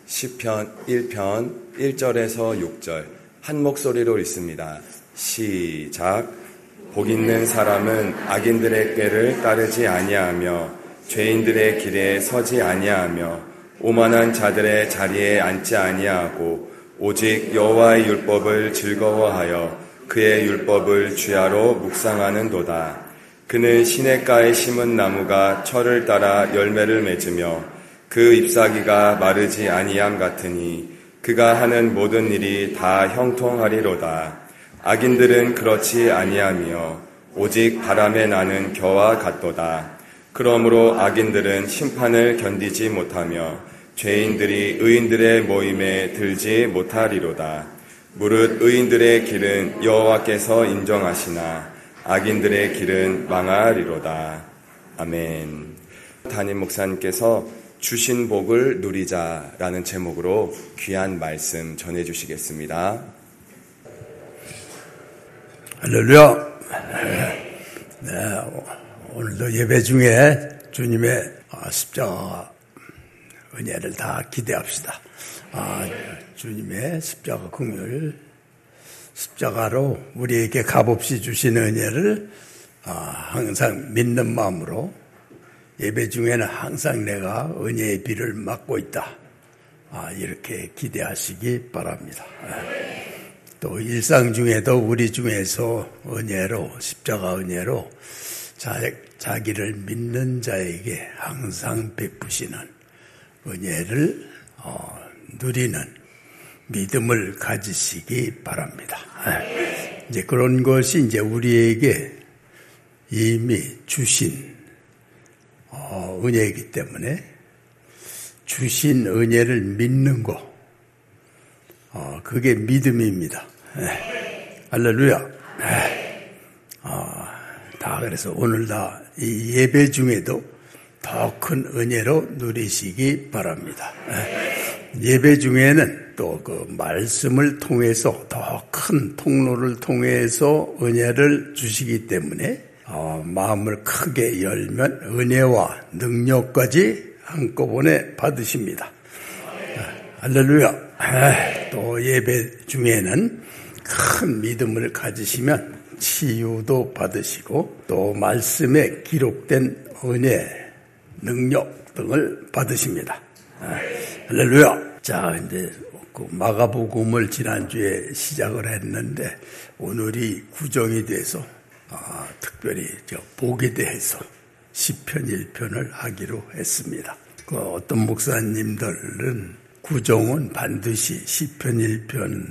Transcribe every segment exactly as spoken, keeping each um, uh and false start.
시편 일 편 일 절에서 육 절 한 목소리로 읽습니다. 시작. 복 있는 사람은 악인들의 꾀를 따르지 아니하며 죄인들의 길에 서지 아니하며 오만한 자들의 자리에 앉지 아니하고 오직 여호와의 율법을 즐거워하여 그의 율법을 주야로 묵상하는도다. 그는 시냇가에 심은 나무가 철을 따라 열매를 맺으며 그 잎사귀가 마르지 아니함 같으니 그가 하는 모든 일이 다 형통하리로다. 악인들은 그렇지 아니하며 오직 바람에 나는 겨와 같도다. 그러므로 악인들은 심판을 견디지 못하며 죄인들이 의인들의 모임에 들지 못하리로다. 무릇 의인들의 길은 여호와께서 인정하시나 악인들의 길은 망하리로다. 아멘. 담임 목사님께서 주신 복을 누리자라는 제목으로 귀한 말씀 전해주시겠습니다. 할렐루야. 네, 오늘도 예배 중에 주님의 십자가 은혜를 다 기대합시다. 아, 주님의 십자가 긍휼, 십자가로 우리에게 값없이 주신 은혜를 아, 항상 믿는 마음으로 예배 중에는 항상 내가 은혜의 비를 맞고 있다. 아, 이렇게 기대하시기 바랍니다. 또 일상 중에도 우리 중에서 은혜로, 십자가 은혜로 자, 자기를 믿는 자에게 항상 베푸시는 은혜를 어, 누리는 믿음을 가지시기 바랍니다. 이제 그런 것이 이제 우리에게 이미 주신 어, 은혜이기 때문에 주신 은혜를 믿는 거, 어, 그게 믿음입니다. 에, 할렐루야. 에, 어, 다 그래서 오늘 다 이 예배 중에도 더 큰 은혜로 누리시기 바랍니다. 에, 예배 중에는 또 그 말씀을 통해서 더 큰 통로를 통해서 은혜를 주시기 때문에 어, 마음을 크게 열면 은혜와 능력까지 한꺼번에 받으십니다. 할렐루야. 아, 또 예배 중에는 큰 믿음을 가지시면 치유도 받으시고 또 말씀에 기록된 은혜, 능력 등을 받으십니다. 아, 할렐루야. 자, 이제 그 마가복음을 지난주에 시작을 했는데 오늘이 구정이 돼서 아, 특별히 저 복에 대해서 시편 일 편을 하기로 했습니다. 그 어떤 목사님들은 구정은 반드시 시편 일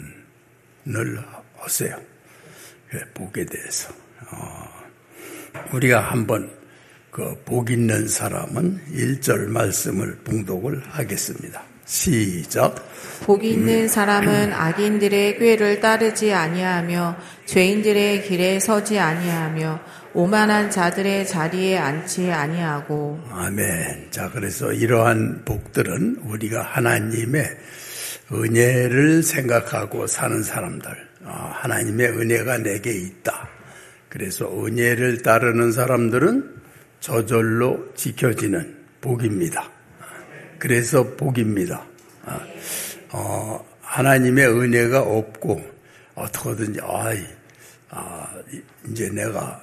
편을 하세요. 그래, 복에 대해서. 어, 우리가 한번 그 복 있는 사람은 일 절 말씀을 봉독을 하겠습니다. 시작. 복이 있는 사람은 악인들의 꾀를 따르지 아니하며 죄인들의 길에 서지 아니하며 오만한 자들의 자리에 앉지 아니하고. 아멘. 자, 그래서 이러한 복들은 우리가 하나님의 은혜를 생각하고 사는 사람들, 하나님의 은혜가 내게 있다. 그래서 은혜를 따르는 사람들은 저절로 지켜지는 복입니다. 그래서 복입니다. 어, 하나님의 은혜가 없고 어떻게든지 아이, 아, 이제 내가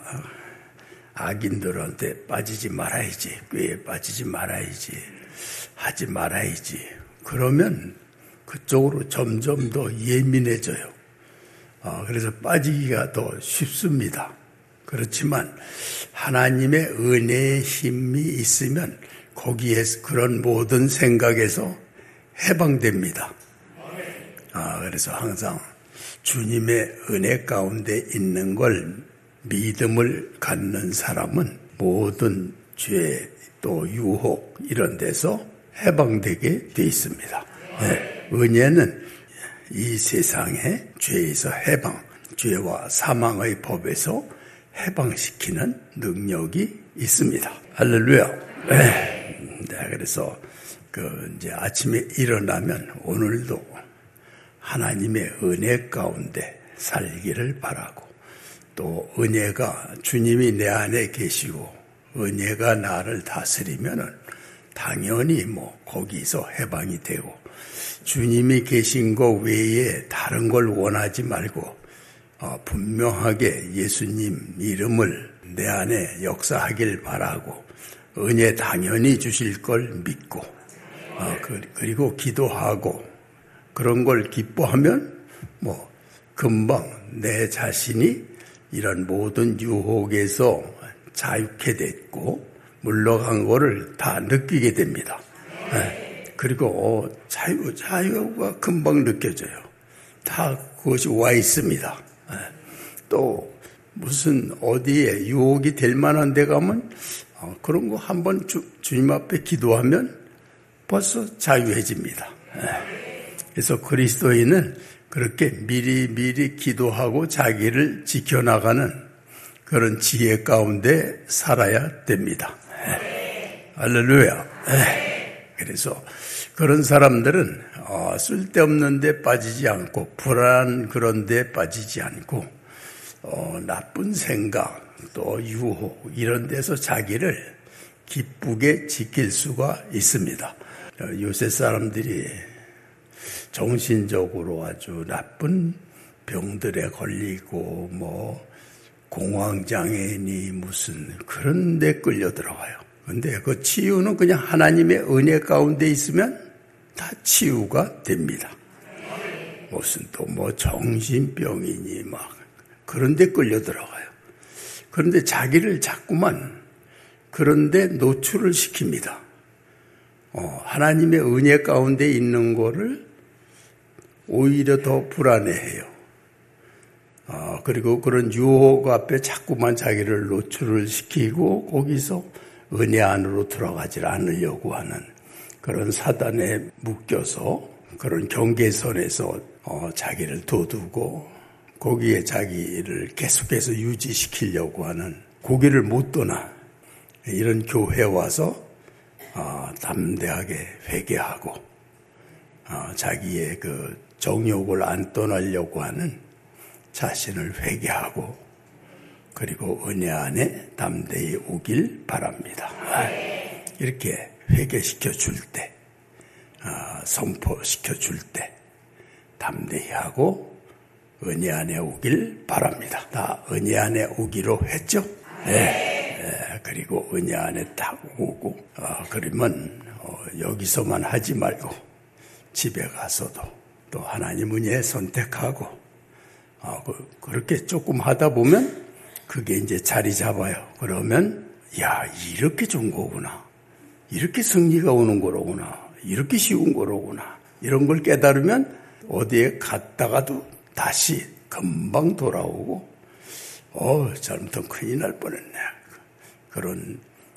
악인들한테 빠지지 말아야지, 꾀에 빠지지 말아야지, 하지 말아야지. 그러면 그쪽으로 점점 더 예민해져요. 어, 그래서 빠지기가 더 쉽습니다. 그렇지만 하나님의 은혜의 힘이 있으면 거기에서 그런 모든 생각에서 해방됩니다. 아, 그래서 항상 주님의 은혜 가운데 있는 걸 믿음을 갖는 사람은 모든 죄 또 유혹 이런 데서 해방되게 돼 있습니다. 네, 은혜는 이 세상의 죄에서 해방, 죄와 사망의 법에서 해방시키는 능력이 있습니다. 할렐루야. 네, 네, 그래서 그 이제 아침에 일어나면 오늘도 하나님의 은혜 가운데 살기를 바라고 또 은혜가 주님이 내 안에 계시고 은혜가 나를 다스리면은 당연히 뭐 거기서 해방이 되고 주님이 계신 것 외에 다른 걸 원하지 말고 어, 분명하게 예수님 이름을 내 안에 역사하길 바라고 은혜 당연히 주실 걸 믿고 어, 그, 그리고 기도하고 그런 걸 기뻐하면 뭐 금방 내 자신이 이런 모든 유혹에서 자유케 됐고 물러간 거를 다 느끼게 됩니다. 네. 그리고 어, 자유, 자유가 금방 느껴져요. 다 그것이 와 있습니다. 네. 또 무슨 어디에 유혹이 될 만한 데 가면 어, 그런 거 한번 주님 앞에 기도하면 벌써 자유해집니다. 네. 그래서 그리스도인은 그렇게 미리미리 기도하고 자기를 지켜나가는 그런 지혜 가운데 살아야 됩니다. 네. 할렐루야. 네. 그래서 그런 사람들은 어, 쓸데없는 데 빠지지 않고 불안 그런 데 빠지지 않고 어, 나쁜 생각 또 유혹 이런 데서 자기를 기쁘게 지킬 수가 있습니다. 요새 사람들이 정신적으로 아주 나쁜 병들에 걸리고 뭐 공황장애니 무슨 그런 데 끌려 들어가요. 근데 그 치유는 그냥 하나님의 은혜 가운데 있으면 다 치유가 됩니다. 무슨 또 뭐 정신병이니 막 그런 데 끌려 들어가요. 그런데 자기를 자꾸만 그런 데 노출을 시킵니다. 어, 하나님의 은혜 가운데 있는 거를 오히려 더 불안해해요. 어, 그리고 그런 유혹 앞에 자꾸만 자기를 노출을 시키고 거기서 은혜 안으로 들어가지 않으려고 하는 그런 사단에 묶여서 그런 경계선에서 어, 자기를 둬두고 거기에 자기를 계속해서 유지시키려고 하는 고개를 못 떠나 이런 교회에 와서 어, 담대하게 회개하고 어, 자기의 그 정욕을 안 떠나려고 하는 자신을 회개하고 그리고 은혜 안에 담대히 오길 바랍니다. 이렇게 회개시켜 줄 때, 선포시켜 줄 때 담대히 하고 은혜 안에 오길 바랍니다. 다 은혜 안에 오기로 했죠? 네. 네. 그리고 은혜 안에 딱 오고 어, 그러면 어, 여기서만 하지 말고 집에 가서도 또 하나님 은혜 선택하고 어, 그, 그렇게 조금 하다 보면 그게 이제 자리 잡아요. 그러면 야 이렇게 좋은 거구나. 이렇게 승리가 오는 거로구나. 이렇게 쉬운 거로구나. 이런 걸 깨달으면 어디에 갔다가도 다시 금방 돌아오고 어 잘못하면 큰일 날 뻔했네. 그런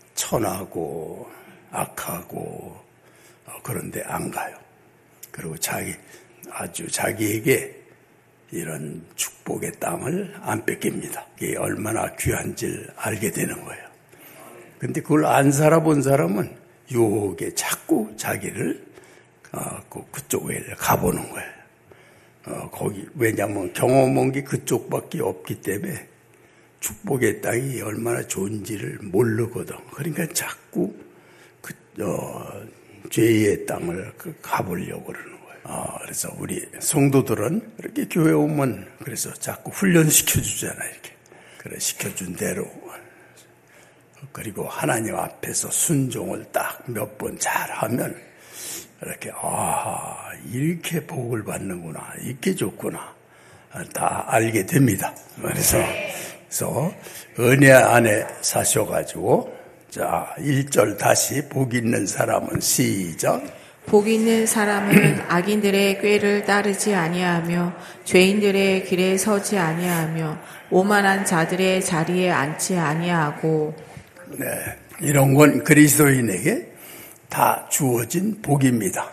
천하고 악하고 어, 그런데 안 가요. 그리고 자기 아주 자기에게 이런 축복의 땅을 안 뺏깁니다. 이게 얼마나 귀한지를 알게 되는 거예요. 근데 그걸 안 살아본 사람은 유혹에 자꾸 자기를 어, 그쪽에 가보는 거예요. 어, 거기 왜냐하면 경험한 게 그쪽밖에 없기 때문에 축복의 땅이 얼마나 좋은지를 모르거든. 그러니까 자꾸 그 어, 죄의 땅을 가보려고 그러는 거예요. 어, 그래서 우리 성도들은 이렇게 교회 오면 그래서 자꾸 훈련시켜 주잖아요. 이렇게 그래 시켜준 대로. 그리고 하나님 앞에서 순종을 딱 몇 번 잘하면 이렇게 아 이렇게 복을 받는구나, 이렇게 좋구나 다 알게 됩니다. 그래서 그래서 은혜 안에 사셔가지고 자 일 절 다시 복 있는 사람은 시작. 복 있는 사람은 악인들의 꾀를 따르지 아니하며 죄인들의 길에 서지 아니하며 오만한 자들의 자리에 앉지 아니하고. 네, 이런 건 그리스도인에게 다 주어진 복입니다.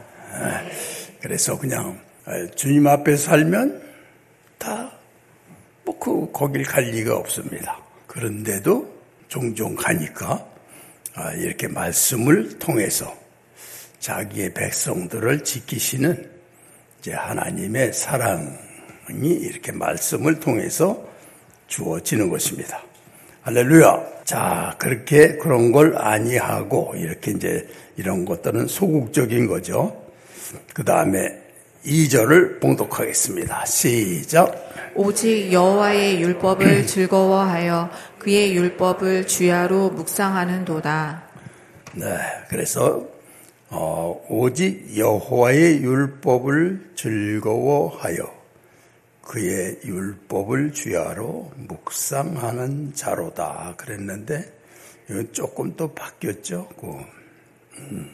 그래서 그냥 주님 앞에 살면 다 뭐 그 거길 갈 리가 없습니다. 그런데도 종종 가니까 이렇게 말씀을 통해서 자기의 백성들을 지키시는 이제 하나님의 사랑이 이렇게 말씀을 통해서 주어지는 것입니다. 할렐루야. 자, 그렇게 그런 걸 아니하고 이렇게 이제 이런 것들은 소극적인 거죠. 그 다음에 이 절을 봉독하겠습니다. 시작. 오직 여호와의 율법을 즐거워하여 그의 율법을 주야로 묵상하는도다. 네, 그래서 어, 오직 여호와의 율법을 즐거워하여 그의 율법을 주야로 묵상하는 자로다 그랬는데 이건 조금 또 바뀌었죠. 그, 음,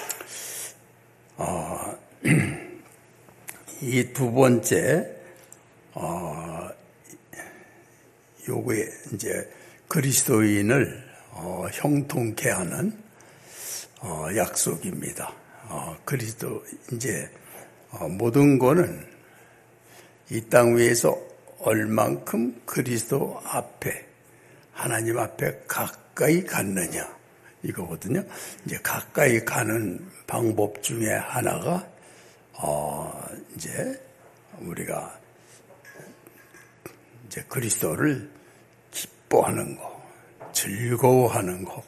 어, 이 두 번째 어, 요거에 이제 그리스도인을 어, 형통케 하는 어, 약속입니다. 어, 그리스도 이제 어, 모든 거는 이 땅 위에서 얼만큼 그리스도 앞에 하나님 앞에 가까이 갔느냐 이거거든요. 이제 가까이 가는 방법 중에 하나가 어, 이제 우리가 이제 그리스도를 기뻐하는 거, 즐거워하는 거,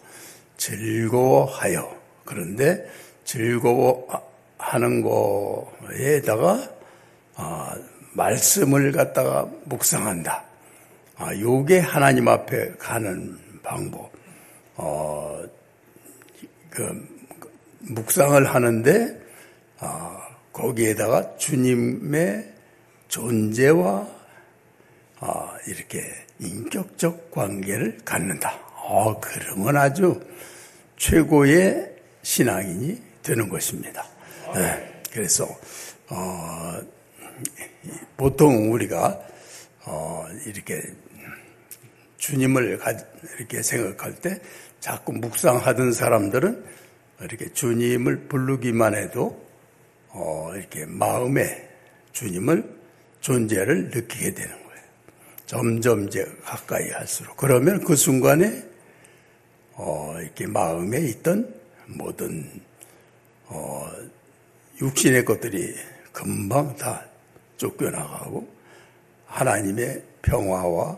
즐거워하여. 그런데 즐거워하는 거에다가 아, 말씀을 갖다가 묵상한다. 아, 요게 하나님 앞에 가는 방법. 어, 그 묵상을 하는데 아, 거기에다가 주님의 존재와 아, 이렇게 인격적 관계를 갖는다. 어, 그러면 아주 최고의 신앙인이 되는 것입니다. 네, 그래서 어, 보통 우리가 어, 이렇게 주님을 이렇게 생각할 때 자꾸 묵상하던 사람들은 이렇게 주님을 부르기만 해도 어, 이렇게 마음에 주님을 존재를 느끼게 되는 거예요. 점점 이제 가까이 할수록. 그러면 그 순간에, 어, 이렇게 마음에 있던 모든, 어, 육신의 것들이 금방 다 쫓겨나가고, 하나님의 평화와,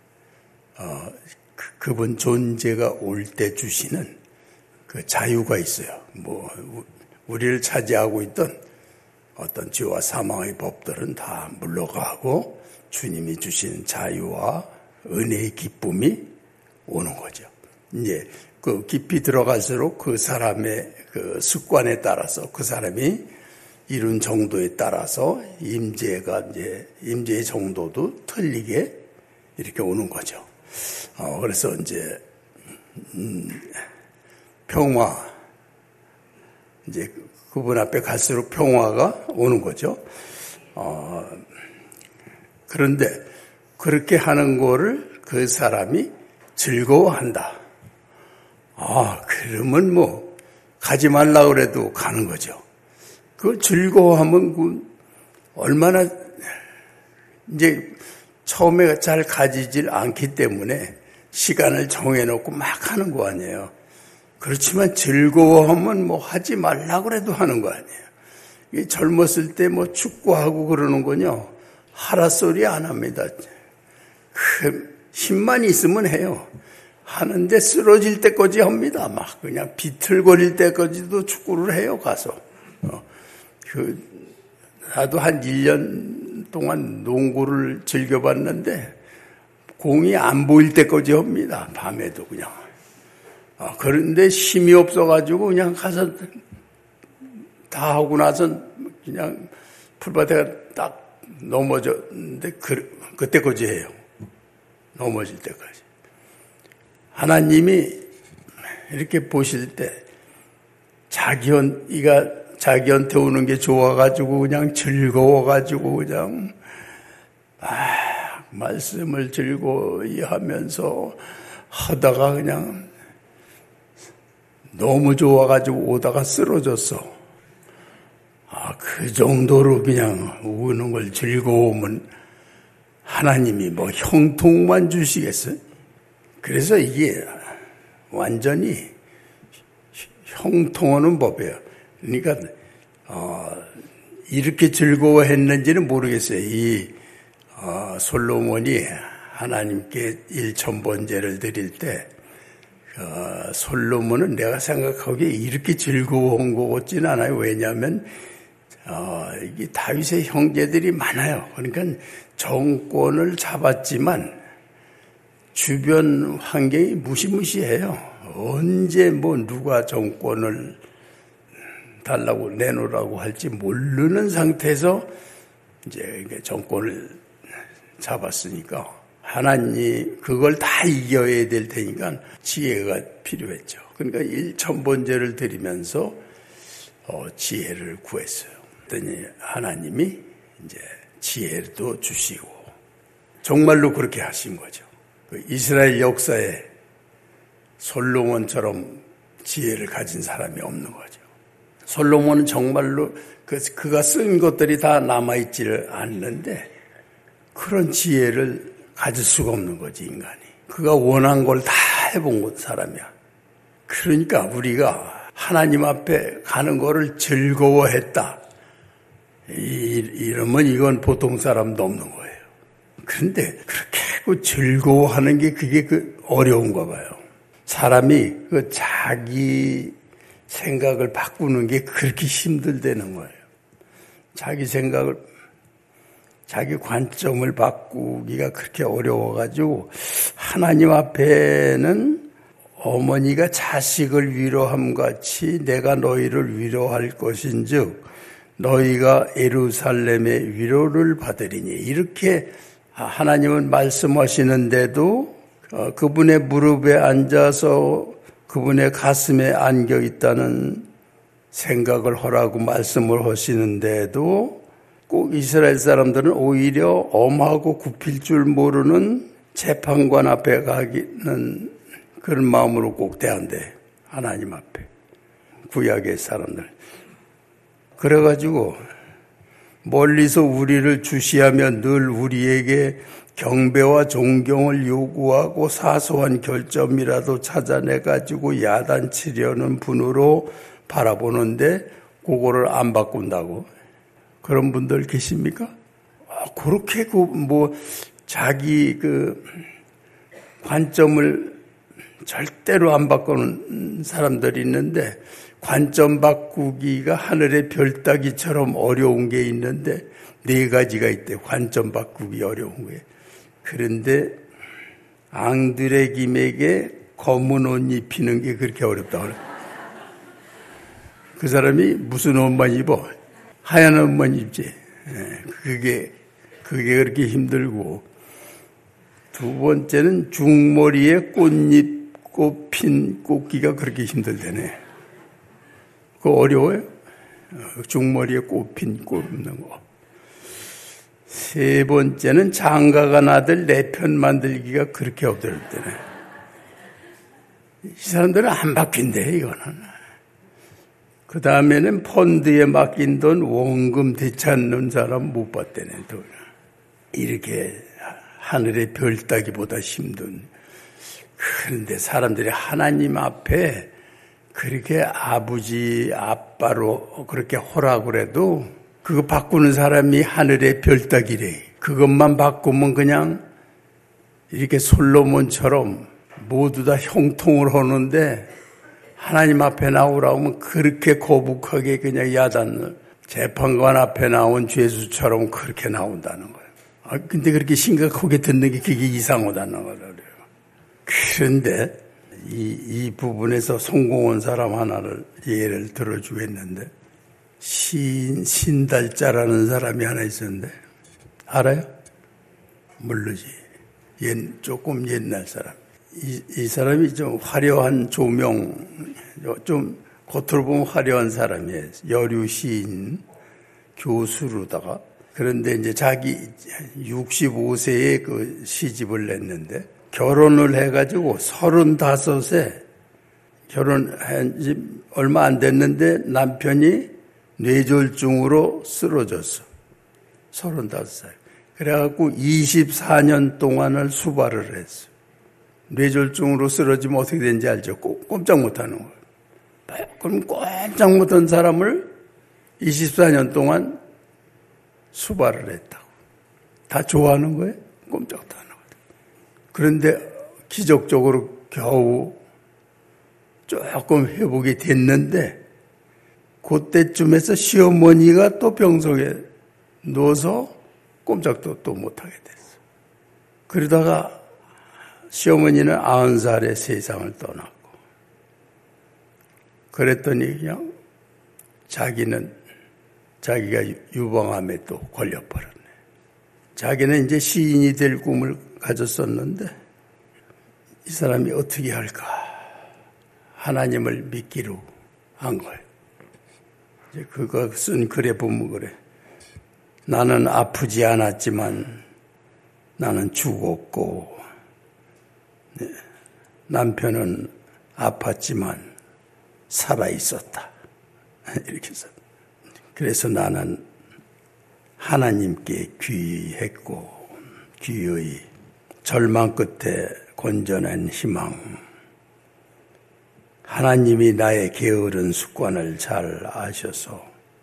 어, 그, 그분 존재가 올 때 주시는 그 자유가 있어요. 뭐, 우리를 차지하고 있던 어떤 죄와 사망의 법들은 다 물러가고, 주님이 주신 자유와 은혜의 기쁨이 오는 거죠. 이제 그 깊이 들어갈수록 그 사람의 그 습관에 따라서 그 사람이 이룬 정도에 따라서 임재가 이제 임재의 정도도 틀리게 이렇게 오는 거죠. 어, 그래서 이제 음, 평화 이제 그분 앞에 갈수록 평화가 오는 거죠. 어, 그런데 그렇게 하는 거를 그 사람이 즐거워한다. 아, 그러면 뭐 가지 말라 그래도 가는 거죠. 그 즐거워하면 그 얼마나 이제 처음에 잘 가지질 않기 때문에 시간을 정해놓고 막 하는 거 아니에요. 그렇지만 즐거워하면 뭐 하지 말라 그래도 하는 거 아니에요. 젊었을 때 뭐 축구하고 그러는 거요. 하라 소리 안 합니다. 그 힘만 있으면 해요. 하는데 쓰러질 때까지 합니다. 막 그냥 비틀거릴 때까지도 축구를 해요. 가서. 어. 그 나도 한 일 년 동안 농구를 즐겨봤는데 공이 안 보일 때까지 합니다. 밤에도 그냥. 아, 그런데 힘이 없어가지고 그냥 가서 다 하고 나서 그냥 풀밭에가 딱 넘어졌는데 그, 그때까지 해요. 넘어질 때까지. 하나님이 이렇게 보실 때 자기한, 이가 자기한테 오는 게 좋아가지고 그냥 즐거워가지고 그냥 아, 말씀을 즐거이 하면서 하다가 그냥 너무 좋아가지고 오다가 쓰러졌어. 아, 그 정도로 그냥 우는 걸 즐거우면 하나님이 뭐 형통만 주시겠어요? 그래서 이게 완전히 형통하는 법이에요. 그러니까 어, 이렇게 즐거워했는지는 모르겠어요. 이 어, 솔로몬이 하나님께 일천번제를 드릴 때 어, 솔로몬은 내가 생각하기에 이렇게 즐거운 것 같지는 않아요. 왜냐하면 어, 이게 다윗의 형제들이 많아요. 그러니까 정권을 잡았지만 주변 환경이 무시무시해요. 언제 뭐 누가 정권을 달라고 내놓으라고 할지 모르는 상태에서 이제 정권을 잡았으니까 하나님 그걸 다 이겨야 될 테니까 지혜가 필요했죠. 그러니까 일천번제를 드리면서 어, 지혜를 구했어요. 그랬더니 하나님이 이제 지혜도 주시고 정말로 그렇게 하신 거죠. 그 이스라엘 역사에 솔로몬처럼 지혜를 가진 사람이 없는 거죠. 솔로몬은 정말로 그, 그가 쓴 것들이 다 남아있지를 않는데 그런 지혜를 가질 수가 없는 거지, 인간이. 그가 원한 걸 다 해본 사람이야. 그러니까 우리가 하나님 앞에 가는 거를 즐거워했다. 이, 이러면 이건 보통 사람도 없는 거예요. 그런데 그렇게 그 즐거워하는 게 그게 그 어려운가 봐요. 사람이 그 자기 생각을 바꾸는 게 그렇게 힘들다는 거예요. 자기 생각을, 자기 관점을 바꾸기가 그렇게 어려워가지고 하나님 앞에는 어머니가 자식을 위로함 같이 내가 너희를 위로할 것인즉 너희가 예루살렘의 위로를 받으리니 이렇게 하나님은 말씀하시는데도 그분의 무릎에 앉아서 그분의 가슴에 안겨 있다는 생각을 하라고 말씀을 하시는데도 꼭 이스라엘 사람들은 오히려 엄하고 굽힐 줄 모르는 재판관 앞에 가기는 그런 마음으로 꼭 대한대. 하나님 앞에. 구약의 사람들. 그래가지고 멀리서 우리를 주시하며 늘 우리에게 경배와 존경을 요구하고 사소한 결점이라도 찾아내가지고 야단치려는 분으로 바라보는데 그거를 안 바꾼다고. 그런 분들 계십니까? 아, 그렇게 그 뭐 자기 그 관점을 절대로 안 바꾸는 사람들이 있는데 관점 바꾸기가 하늘의 별 따기처럼 어려운 게 있는데 네 가지가 있대. 관점 바꾸기 어려운 게. 그런데 앙드레 김에게 검은 옷 입히는 게 그렇게 어렵다고 그래. 그 사람이 무슨 옷만 입어? 하얀 옷만 입지. 그게 그게 그렇게 힘들고 두 번째는 중머리에 꽃잎 꽃핀 꽃기가 그렇게 힘들다네. 그거 어려워요? 중머리에 꽃핀 꽃 입는 거. 세 번째는 장가간 아들 내 편 만들기가 그렇게 어렵다네. 이 사람들은 안 바뀐대, 이거는. 그 다음에는 펀드에 맡긴 돈 원금 되찾는 사람 못 봤다네, 돈. 이렇게 하늘의 별 따기보다 힘든. 그런데 사람들이 하나님 앞에 그렇게 아버지, 아빠로 그렇게 호라고 그래도 그거 바꾸는 사람이 하늘의 별 따기래. 그것만 바꾸면 그냥 이렇게 솔로몬처럼 모두 다 형통을 하는데 하나님 앞에 나오라고 하면 그렇게 거북하게 그냥 야단을 재판관 앞에 나온 죄수처럼 그렇게 나온다는 거예요. 아, 근데 그렇게 심각하게 듣는 게 그게 이상하다는 거예요. 그런데 이, 이 부분에서 성공한 사람 하나를 예를 들어주겠는데 신, 신달자라는 사람이 하나 있었는데 알아요? 모르지. 옛, 조금 옛날 사람. 이, 이 사람이 좀 화려한 조명, 좀 겉으로 보면 화려한 사람이에요. 여류 시인, 교수로다가. 그런데 이제 자기 육십오 세에 그 시집을 냈는데 결혼을 해가지고 서른다섯에 결혼한 지 얼마 안 됐는데 남편이 뇌졸중으로 쓰러졌어. 서른다섯 살. 그래갖고 이십사 년 동안을 수발을 했어. 뇌졸중으로 쓰러지면 어떻게 되는지 알죠? 꼼짝 못하는 거예요. 그럼 꼼짝 못한 사람을 이십사 년 동안 수발을 했다고. 다 좋아하는 거예요? 꼼짝도 안 하고. 그런데 기적적으로 겨우 조금 회복이 됐는데 그때쯤에서 시어머니가 또 병석에 누워서 꼼짝도 또 못하게 됐어. 그러다가 시어머니는 아흔 살에 세상을 떠났고, 그랬더니 그냥 자기는 자기가 유방암에 또 걸려버렸네. 자기는 이제 시인이 될 꿈을 가졌었는데 이 사람이 어떻게 할까? 하나님을 믿기로 한 거예요. 이제 그거 쓴 글에 보면 그래. 나는 아프지 않았지만 나는 죽었고, 남편은 아팠지만 살아 있었다. 이렇게 써. 그래서 나는 하나님께 귀했고, 귀의 절망 끝에 건전한 희망. 하나님이 나의 게으른 습관을 잘 아셔서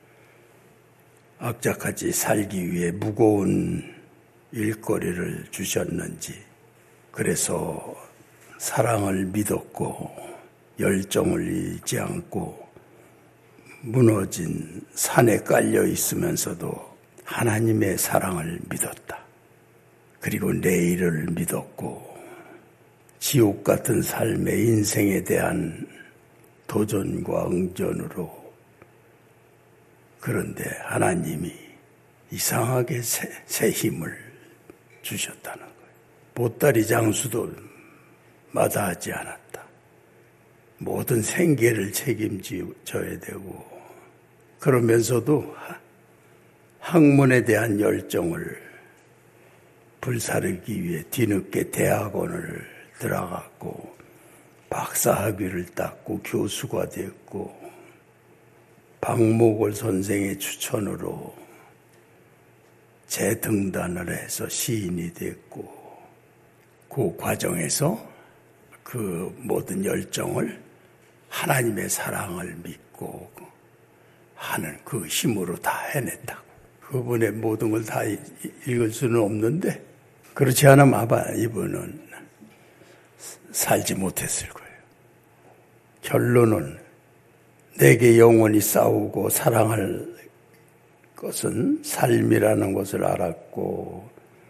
악착같이 살기 위해 무거운 일거리를 주셨는지, 그래서 사랑을 믿었고 열정을 잃지 않고 무너진 산에 깔려 있으면서도 하나님의 사랑을 믿었다. 그리고 내일을 믿었고 지옥 같은 삶의 인생에 대한 도전과 응전으로, 그런데 하나님이 이상하게 새, 새 힘을 주셨다는 거예요. 보따리 장수도 마다하지 않았다. 모든 생계를 책임져야 되고, 그러면서도 학문에 대한 열정을 불사르기 위해 뒤늦게 대학원을 들어갔고 박사학위를 땄고 교수가 됐고, 박목월 선생의 추천으로 재등단을 해서 시인이 됐고, 그 과정에서 그 모든 열정을 하나님의 사랑을 믿고 하는 그 힘으로 다 해냈다고. 그분의 모든 걸 다 읽을 수는 없는데, 그렇지 않으면 아마 이분은 살지 못했을 거예요. 결론은 내게 영원히 싸우고 사랑할 것은 삶이라는 것을 알았고,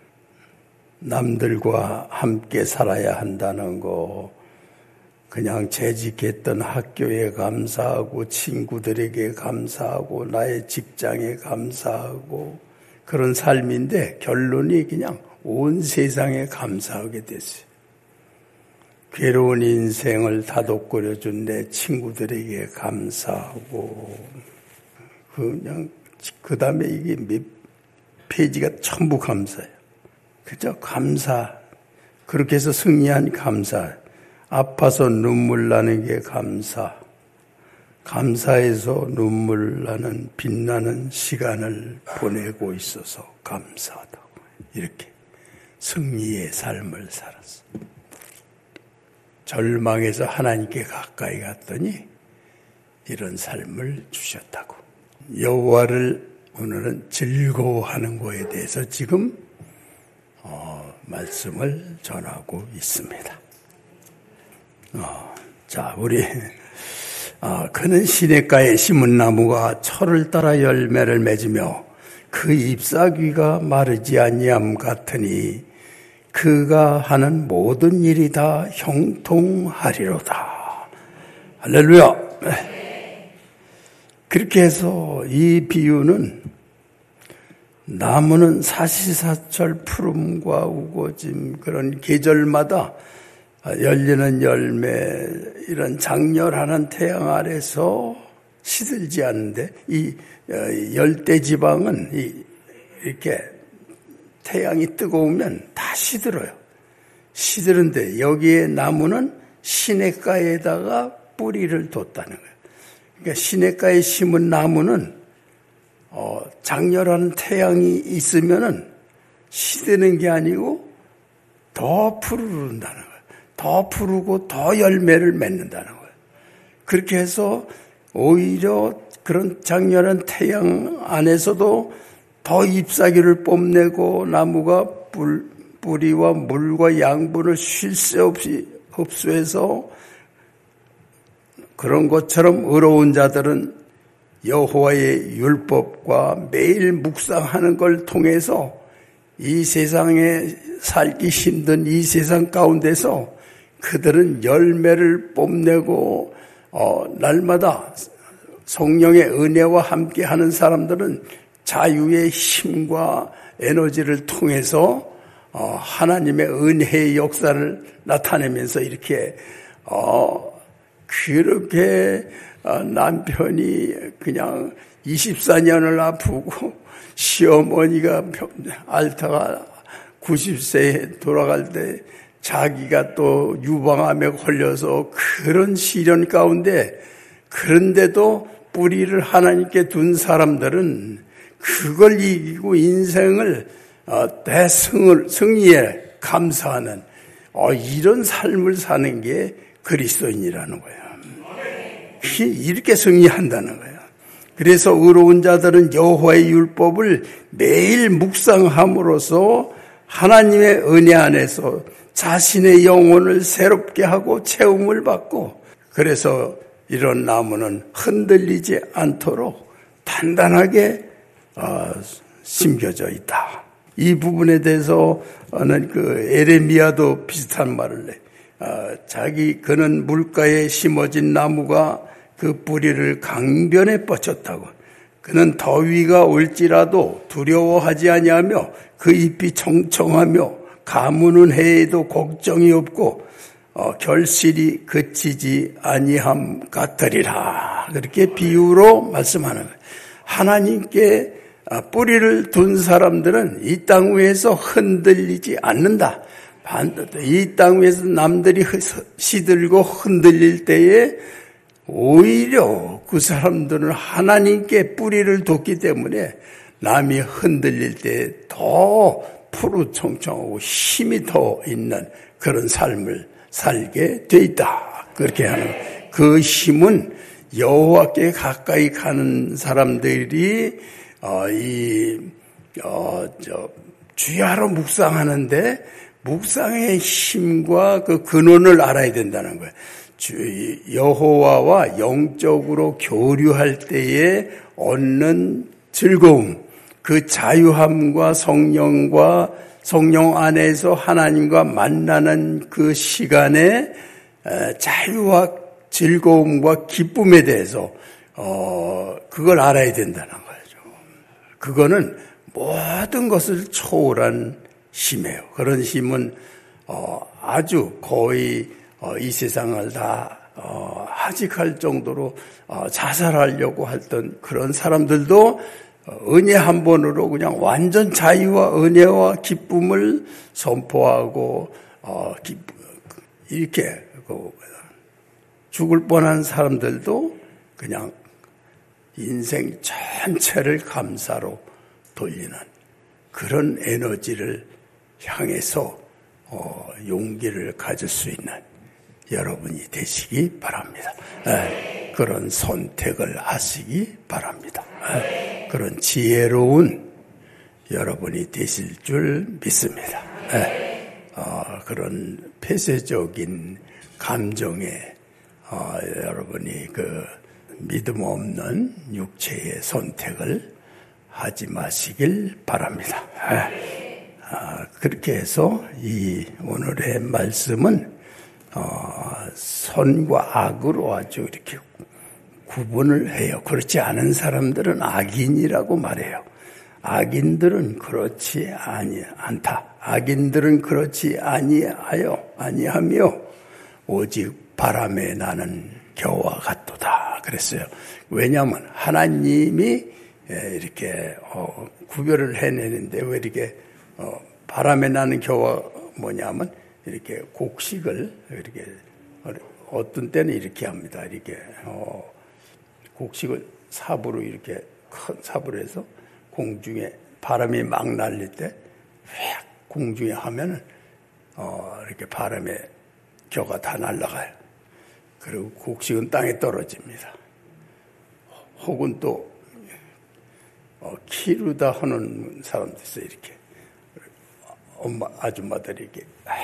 남들과 함께 살아야 한다는 거, 그냥 재직했던 학교에 감사하고 친구들에게 감사하고 나의 직장에 감사하고 그런 삶인데, 결론이 그냥 온 세상에 감사하게 됐어요. 괴로운 인생을 다독거려준 내 친구들에게 감사하고, 그냥 그 다음에 이게 몇 페이지가 전부 감사예요. 그저 감사. 그렇게 해서 승리한 감사. 아파서 눈물 나는 게 감사. 감사해서 눈물 나는 빛나는 시간을 보내고 있어서 감사하다고. 이렇게 승리의 삶을 살았어. 절망해서 하나님께 가까이 갔더니 이런 삶을 주셨다고. 여호와를 오늘은 즐거워하는 것에 대해서 지금 어, 말씀을 전하고 있습니다. 어, 자, 우리 어, 그는 시냇가에 심은 나무가 철을 따라 열매를 맺으며 그 잎사귀가 마르지 아니함 같으니 그가 하는 모든 일이 다 형통하리로다. 할렐루야. 그렇게 해서 이 비유는 나무는 사시사철 푸름과 우거짐, 그런 계절마다 열리는 열매, 이런 장렬하는 태양 아래서 시들지 않는데, 이 열대지방은 이렇게 태양이 뜨거우면 다 시들어요. 시드는데 여기에 나무는 시냇가에다가 뿌리를 뒀다는 거예요. 그러니까 시냇가에 심은 나무는 어, 장렬한 태양이 있으면은 시드는 게 아니고 더 푸르른다는 거예요. 더 푸르고 더 열매를 맺는다는 거예요. 그렇게 해서 오히려 그런 장렬한 태양 안에서도 더 잎사귀를 뽐내고 나무가 불, 뿌리와 물과 양분을 쉴 새 없이 흡수해서, 그런 것처럼 의로운 자들은 여호와의 율법과 매일 묵상하는 걸 통해서 이 세상에 살기 힘든 이 세상 가운데서 그들은 열매를 뽐내고 어, 날마다 성령의 은혜와 함께하는 사람들은 자유의 힘과 에너지를 통해서 어, 하나님의 은혜의 역사를 나타내면서 이렇게 어, 그렇게 어, 남편이 그냥 이십사 년을 아프고 시어머니가 앓다가 구십 세에 돌아갈 때 자기가 또 유방암에 걸려서 그런 시련 가운데 그런데도 뿌리를 하나님께 둔 사람들은 그걸 이기고 인생을 대승을 승리에 감사하는 이런 삶을 사는 게 그리스도인이라는 거예요. 이렇게 승리한다는 거예요. 그래서 의로운 자들은 여호와의 율법을 매일 묵상함으로써 하나님의 은혜 안에서 자신의 영혼을 새롭게 하고 채움을 받고, 그래서 이런 나무는 흔들리지 않도록 단단하게 어, 심겨져 있다. 이 부분에 대해서는 그 에레미야도 비슷한 말을 해. 어, 자기 그는 물가에 심어진 나무가 그 뿌리를 강변에 뻗쳤다고. 그는 더위가 올지라도 두려워하지 아니하며 그 잎이 청청하며 가무는 해에도 걱정이 없고 어, 결실이 그치지 아니함 같으리라. 그렇게 비유로 말씀하는 거예요. 하나님께 뿌리를 둔 사람들은 이 땅 위에서 흔들리지 않는다. 이 땅 위에서 남들이 시들고 흔들릴 때에 오히려 그 사람들은 하나님께 뿌리를 뒀기 때문에 남이 흔들릴 때 더 푸르청청하고 힘이 더 있는 그런 삶을 살게 돼 있다. 그렇게 하는 그 힘은 여호와께 가까이 가는 사람들이 어, 이 어, 저 주야로 묵상하는데 묵상의 힘과 그 근원을 알아야 된다는 거예요. 주, 여호와와 영적으로 교류할 때에 얻는 즐거움, 그 자유함과 성령과 성령 안에서 하나님과 만나는 그 시간에 자유와 즐거움과 기쁨에 대해서 어, 그걸 알아야 된다는 거죠. 그거는 모든 것을 초월한 힘이에요. 그런 힘은 어, 아주 거의 어, 이 세상을 다 어, 하직할 정도로 어, 자살하려고 했던 그런 사람들도 은혜 한 번으로 그냥 완전 자유와 은혜와 기쁨을 선포하고 어, 기, 이렇게 그, 죽을 뻔한 사람들도 그냥 인생 전체를 감사로 돌리는 그런 에너지를 향해서 어, 용기를 가질 수 있는 여러분이 되시기 바랍니다. 에, 그런 선택을 하시기 바랍니다. 에, 그런 지혜로운 여러분이 되실 줄 믿습니다. 에, 어, 그런 폐쇄적인 감정에 어, 여러분이 그 믿음 없는 육체의 선택을 하지 마시길 바랍니다. 에, 아, 그렇게 해서 이 오늘의 말씀은 어, 선과 악으로 아주 이렇게 구분을 해요. 그렇지 않은 사람들은 악인이라고 말해요. 악인들은 그렇지 아니 않다. 악인들은 그렇지 아니하여 아니하며 오직 바람에 나는 겨와 같도다. 그랬어요. 왜냐하면 하나님이 이렇게 어, 구별을 해내는데 왜 이렇게 어, 바람에 나는 겨와 뭐냐면 이렇게 곡식을 이렇게 어떤 때는 이렇게 합니다. 이렇게 어, 곡식을 삽으로 이렇게 큰 삽으로 해서 공중에 바람이 막 날릴 때 휙 공중에 하면은 어, 이렇게 바람에 겨가 다 날아가요. 그리고 곡식은 땅에 떨어집니다. 혹은 또 어, 키우다 하는 사람도 있어요. 이렇게 엄마 아줌마들이 이렇게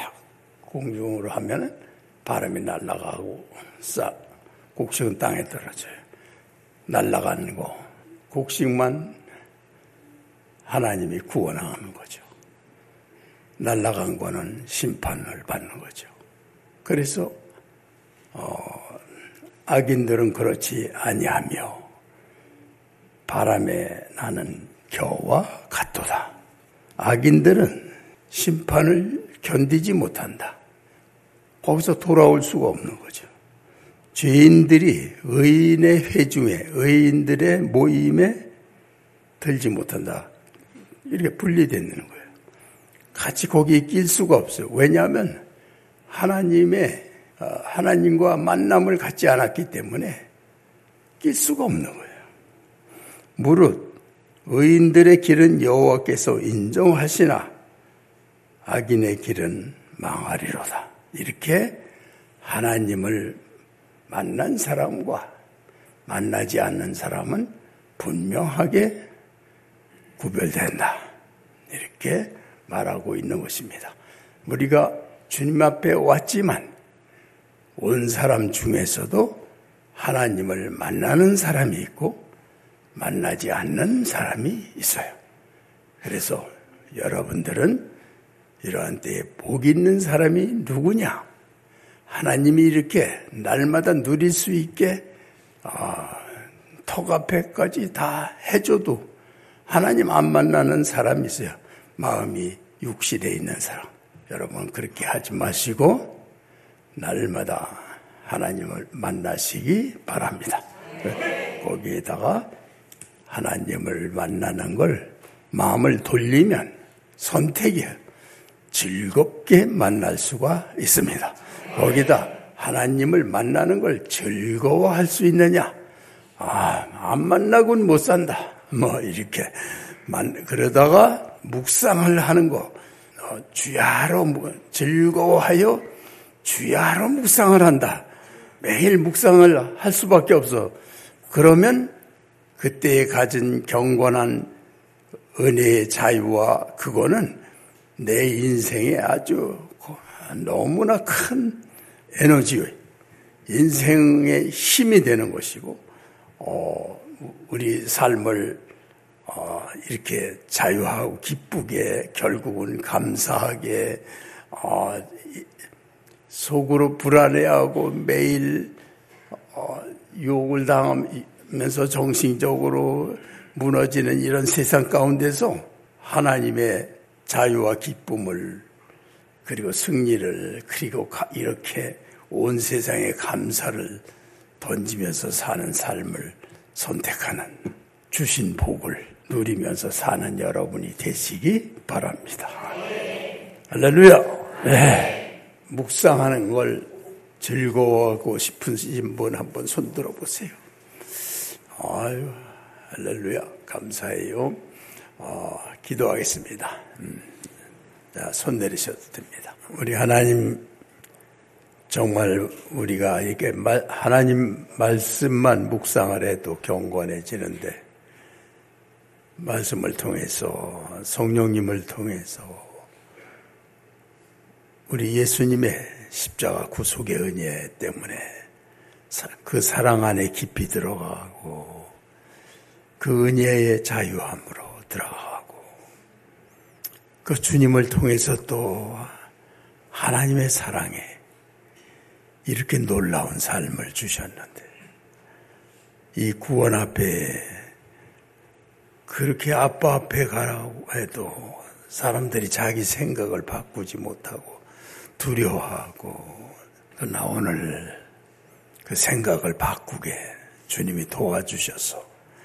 공중으로 하면은 바람이 날아가고 싹 곡식은 땅에 떨어져요. 날아가는 거, 곡식만 하나님이 구원하는 거죠. 날아간 거는 심판을 받는 거죠. 그래서 어, 악인들은 그렇지 아니하며 바람에 나는 겨와 같도다. 악인들은 심판을 견디지 못한다. 거기서 돌아올 수가 없는 거죠. 죄인들이 의인의 회중에, 의인들의 모임에 들지 못한다. 이렇게 분리되는 거예요. 같이 거기에 낄 수가 없어요. 왜냐하면 하나님의 하나님과 만남을 갖지 않았기 때문에 낄 수가 없는 거예요. 무릇 의인들의 길은 여호와께서 인정하시나 악인의 길은 망하리로다. 이렇게 하나님을 만난 사람과 만나지 않는 사람은 분명하게 구별된다. 이렇게 말하고 있는 것입니다. 우리가 주님 앞에 왔지만 온 사람 중에서도 하나님을 만나는 사람이 있고 만나지 않는 사람이 있어요. 그래서 여러분들은 이러한 때에 복 있는 사람이 누구냐? 하나님이 이렇게 날마다 누릴 수 있게 아, 턱 앞에까지 다 해줘도 하나님 안 만나는 사람이 있어요. 마음이 육실에 있는 사람. 여러분 그렇게 하지 마시고 날마다 하나님을 만나시기 바랍니다. 거기에다가 하나님을 만나는 걸 마음을 돌리면 선택이에요. 즐겁게 만날 수가 있습니다. 거기다 하나님을 만나는 걸 즐거워할 수 있느냐? 아, 안 만나고는 못 산다. 뭐 이렇게 만 그러다가 묵상을 하는 거 어, 주야로 즐거워하여 주야로 묵상을 한다. 매일 묵상을 할 수밖에 없어. 그러면 그때에 가진 경건한 은혜의 자유와 그거는 내 인생에 아주 너무나 큰 에너지, 인생의 힘이 되는 것이고 어, 우리 삶을 어, 이렇게 자유하고 기쁘게 결국은 감사하게 어, 속으로 불안해하고 매일 어, 유혹을 당하면서 정신적으로 무너지는 이런 세상 가운데서 하나님의 자유와 기쁨을 그리고 승리를 그리고 이렇게 온 세상에 감사를 던지면서 사는 삶을 선택하는 주신 복을 누리면서 사는 여러분이 되시기 바랍니다. 할렐루야. 네. 묵상하는 걸 즐거워하고 싶으신 분 한번 손 들어보세요. 아유, 할렐루야. 감사해요. 어, 기도하겠습니다. 음. 자, 손 내리셔도 됩니다. 우리 하나님, 정말 우리가 이렇게 말, 하나님 말씀만 묵상을 해도 경건해지는데, 말씀을 통해서, 성령님을 통해서, 우리 예수님의 십자가 구속의 은혜 때문에 그 사랑 안에 깊이 들어가고, 그 은혜의 자유함으로 들어가고, 그 주님을 통해서 또 하나님의 사랑에 이렇게 놀라운 삶을 주셨는데 이 구원 앞에 그렇게 아빠 앞에 가라고 해도 사람들이 자기 생각을 바꾸지 못하고 두려워하고 나 오늘 그 생각을 바꾸게 주님이 도와주셔서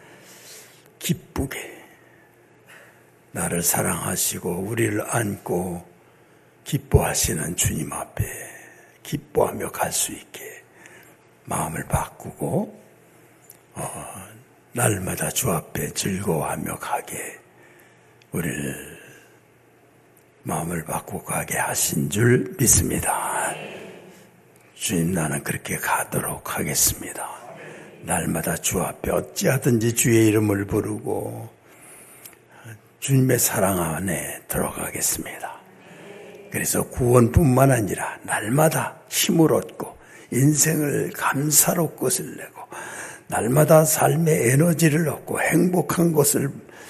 기쁘게 나를 사랑하시고 우리를 안고 기뻐하시는 주님 앞에 기뻐하며 갈 수 있게 마음을 바꾸고 어, 날마다 주 앞에 즐거워하며 가게 우리를 마음을 바꾸고 가게 하신 줄 믿습니다. 주님, 나는 그렇게 가도록 하겠습니다. 날마다 주 앞에 어찌하든지 주의 이름을 부르고 주님의 사랑 안에 들어가겠습니다. 그래서 구원뿐만 아니라 날마다 힘을 얻고 인생을 감사로 끝을 내고 날마다 삶의 에너지를 얻고 행복한 것을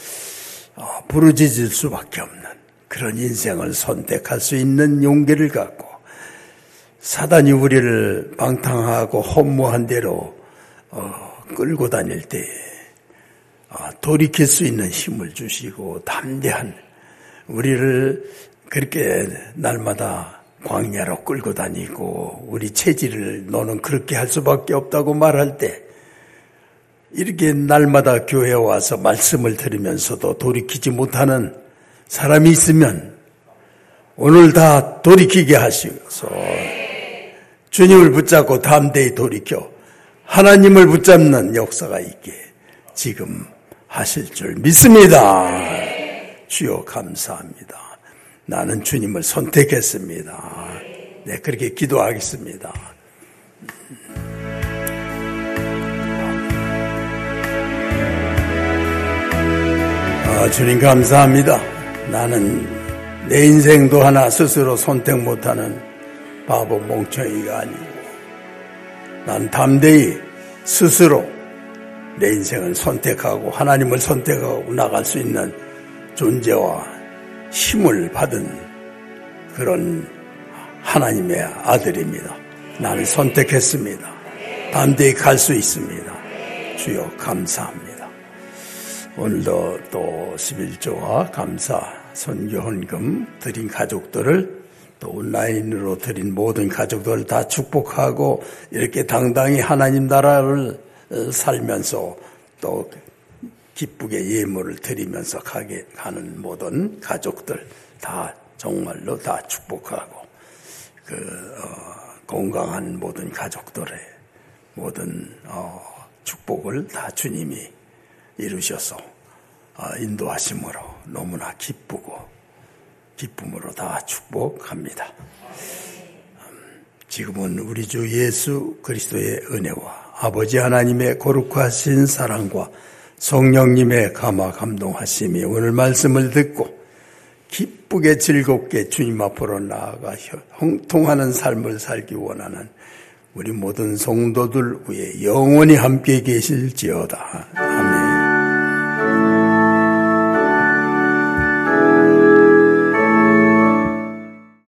부르짖을 수밖에 없는 그런 인생을 선택할 수 있는 용기를 갖고 사단이 우리를 방탕하고 허무한 대로 끌고 다닐 때 돌이킬 수 있는 힘을 주시고 담대한 우리를 그렇게 날마다 광야로 끌고 다니고 우리 체질을 너는 그렇게 할 수밖에 없다고 말할 때 이렇게 날마다 교회에 와서 말씀을 들으면서도 돌이키지 못하는 사람이 있으면 오늘 다 돌이키게 하시어서 주님을 붙잡고 담대히 돌이켜 하나님을 붙잡는 역사가 있게 지금 하실 줄 믿습니다. 주여 감사합니다. 나는 주님을 선택했습니다. 네, 그렇게 기도하겠습니다. 아, 주님 감사합니다. 나는 내 인생도 하나 스스로 선택 못하는 바보 멍청이가 아니고 난 담대히 스스로 내 인생을 선택하고 하나님을 선택하고 나갈 수 있는 존재와 힘을 받은 그런 하나님의 아들입니다. 나는 선택했습니다. 담대히 갈 수 있습니다. 주여 감사합니다. 오늘도 또 십일조와 감사 선교 헌금 드린 가족들을 또 온라인으로 드린 모든 가족들을 다 축복하고 이렇게 당당히 하나님 나라를 살면서 또 기쁘게 예물을 드리면서 가게 가는 모든 가족들 다 정말로 다 축복하고 그 어, 건강한 모든 가족들의 모든 어, 축복을 다 주님이 이루셔서 어, 인도하심으로 너무나 기쁘고 기쁨으로 다 축복합니다. 음, 지금은 우리 주 예수 그리스도의 은혜와 아버지 하나님의 거룩하신 사랑과 성령님의 감화 감동하심이 오늘 말씀을 듣고 기쁘게 즐겁게 주님 앞으로 나아가 형통하는 삶을 살기 원하는 우리 모든 성도들 위에 영원히 함께 계실지어다.